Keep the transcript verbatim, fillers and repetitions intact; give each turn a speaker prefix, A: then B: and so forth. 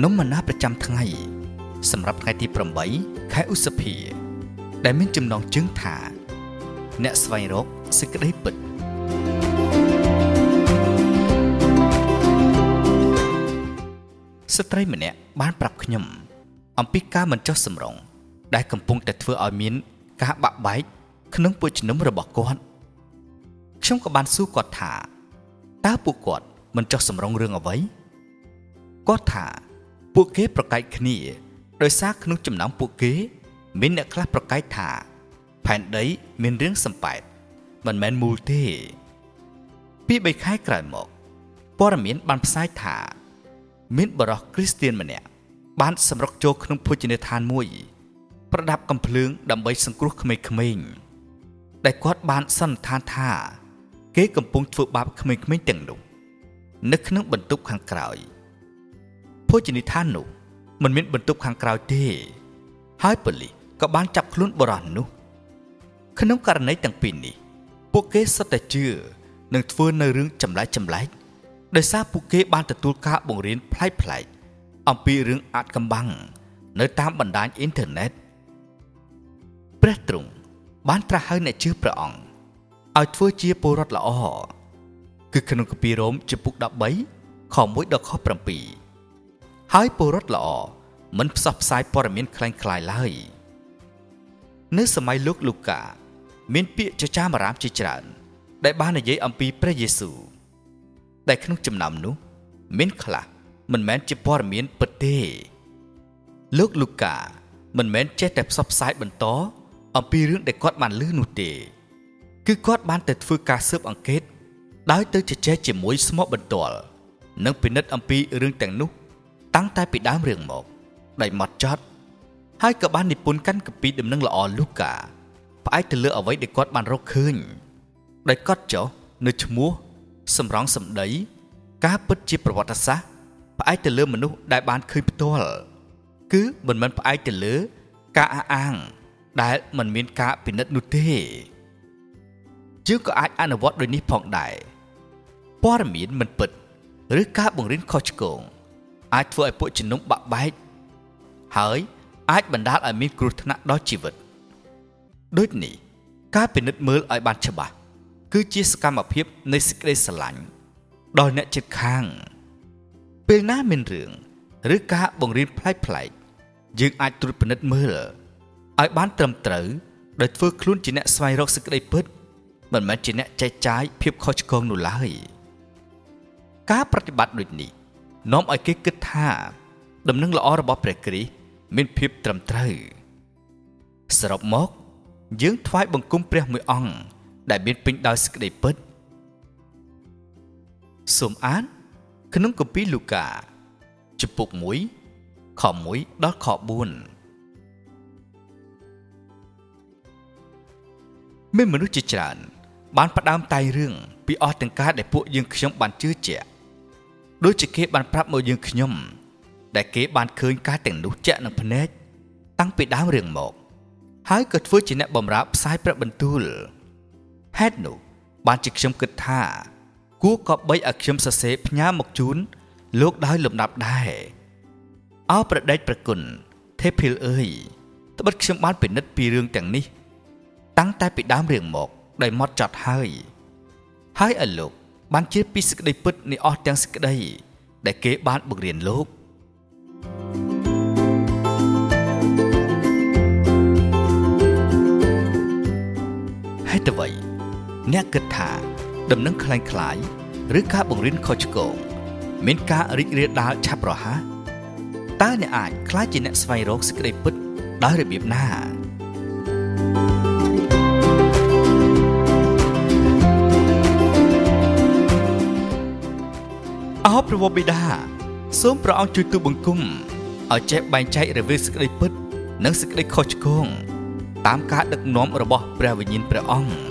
A: នំមណាប្រចាំថ្ងៃសម្រាប់ថ្ងៃទីប្រាំបីខែឧសភាដែលមានចំណងជើងថាអ្នកស្វែងរកសេចក្តីពិតស្ត្រីម្នាក់បានប្រាប់ខ្ញុំអំពីការមិនចុះសម្រុងដែលកំពុងតែធ្វើឲ្យមានការបាក់បែកក្នុងពួកជំនុំរបស់គាត់ខ្ញុំក៏បានសួរគាត់ថាតើពួកគាត់មិនចុះសម្រុងរឿងអ្វីគាត់ថាពួកគេប្រកែកគ្នាដោយសារក្នុងចំណោមពួកគេមានអ្នកខ្លះប្រកែកថាផែនដីមានរឿងសំប៉ែតមិនមែនមូលទេពីបីខែក្រោយមកព័ត៌មានបានផ្សាយថាមានបរិសុទ្ធគ្រីស្ទានម្នាក់បានសម្រុកចូលក្នុងភោជនីយដ្ឋានមួយប្រដាប់កាំភ្លើងដើម្បីសង្គ្រោះក្មេងៗដែលគាត់បានសន្និដ្ឋានថាគេកំពុងធ្វើបាបក្មេងៗទាំងនោះនៅក្នុងបន្ទប់ខាងក្រោយភោជនីយដ្ឋាននោះមិនមានបន្ទប់ខាងក្រោយទេហើយប៉ូលីសក៏បានចាប់ខ្លួនបុរសនោះក្នុងករណីទាំងពីរនេះពួកគេសុទ្ធតែជឿនឹងធ្វើនៅរឿងចម្លែកចម្លែកដោយសារពួកគេបានទទួលការបង្រៀនប្លែកៗអំពីរឿងអាថ៌កំបាំងនៅតាមបណ្ដាញអ៊ីនធឺណិតព្រះទ្រង់បានត្រាស់ហៅអ្នកជឿព្រះអង្គឲ្យធ្វើជាពលរដ្ឋល្អគឺក្នុងគម្ពីររ៉ូមជំពូកដប់បីខមួយដល់ខប្រាំពីរហើយពលរដ្ឋល្អមិនផ្សព្វផ្សាយព័ត៌មានคล้ายៗឡើយនៅសម័យលោកលូកាមានពាក្យចចាមអារាមជាច្រើនដែលបាននិយាយអំពីព្រះយេស៊ូវដែលក្នុងចំណោមនោះមានខ្លះមិនមែនជាព័ត៌មានពិតទេលោកលូកាមិនមែនចេះតែផ្សព្វផ្សាយបន្តអំពីរឿងដែលគាត់បានឮនោះទេគឺគាត់បានទៅធ្វើការស៊ើបអង្កេតដោយទៅជជែកជាមួយស្មោះបន្ទាល់និងពិនិត្យអំពីរឿងទាំងនោះតាំងតែពីដើមរឿងមកដោយម៉ត់ចត់ហើយក៏បាននិពន្ធកាន់កាពីដំណឹងល្អលូកាផ្អែកទៅលើអ្វីដែលគាត់បានរកឃើញដោយកត់ចុះនៅឈ្មោះសម្រងសម្ដីការពិតជាប្រវត្តិសាស្ត្រផ្អែកទៅលើមនុស្សដែលបានឃើញផ្ទាល់គឺមិនមែនផ្អែកទៅលើការអះអាងដែលមិនមានការពិនិត្យនោះទេយើងក៏អាចអនុវត្តដូចនេះផងដែរព័ត៌មានមិនពិតឬការបង្រៀនខុសឆ្គងអាចធ្វើឲ្យពួកជំនុំបាក់បែកហើយអាចបណ្ដាលឲ្យមានគ្រោះថ្នាក់ដល់ជីវិតដូចនេះការពិនិត្យមើលឲ្យបានច្បាស់គឺជាសកម្មភាពនៃសេចក្តីស្រឡាញ់ដល់អ្នកជិតខាងពេលណាមានរឿងឬការបង្រៀនប្លែកៗយើងអាចត្រួតពិនិត្យមើលឲ្យបានត្រឹមត្រូវដោយធ្វើខ្លួនជាអ្នកស្វែងរកសេចក្តីពិតមិនមែនជាអ្នកចែកចាយភាពខុសឆ្គងនោះឡើយការប្រតិបត្តិដូចនេះនាំឲ្យគេគិតថាដំណឹងល្អរបស់ព្រះគ្រីស្ទមានភាពត្រឹមត្រូវសរុបមកយើងថ្វាយបង្គំព្រះមួយអង្គដែលមានពេញដោយសេចក្តីពិតសូមអានក្នុងគម្ពីរលូកាជំពូកមួយខមួយដល់ខបួនមានមនុស្សជាច្រើនបានផ្ដើមតែងរឿងពីអស់ទាំងការដែលពួកយើងខ្ញុំបានជឿជាក់ដូចជាគេបានប្រាប់មកយើងខ្ញុំដែលគេបានឃើញការទាំងនោះជាក់នឹងភ្នែកតាំងពីដើមរឿងមកហើយក៏ធ្វើជាអ្នកបម្រើផ្សាយព្រះបន្ទូលហេតុនោះបានជាខ្ញុំគិតថាគួរក៏បីឲ្យខ្ញុំសរសេរផ្ញើមកជូនលោកដោយលំដាប់ដែរអោប្រដេកប្រគុណទេភីលអើយត្បិតខ្ញុំបានពិនិត្យពីរឿងទាំងនេះតាំងតែពីដើមរឿងមកដោយម៉ត់ចត់ហើយហើយឲ្យលោកបានជឿពីសេចក្តីពិតនៃអស់ទាំងសេចក្តីដែលគេបានបង្រៀនលោកហេតុអ្វីអ្នកគិតថាដំណឹងคล้ายៗឬការបង្រៀនខុសឆ្គងមានការរីករាលដាលឆាប់រហ័សតើអ្នកអាចក្លាយជាអ្នកស្វែងរកសេចក្តីពិតដោយរបៀបណាអោព្រះបិតាសូមព្រះអង្គជួយទូលបង្គំឲ្យចេះបែងចែករវាងសេចក្តីពិតនិងសេចក្តីខុសឆ្គងតាមការដឹកនាំរបស់ព្រះវិញ្ញាណព្រះអង្គ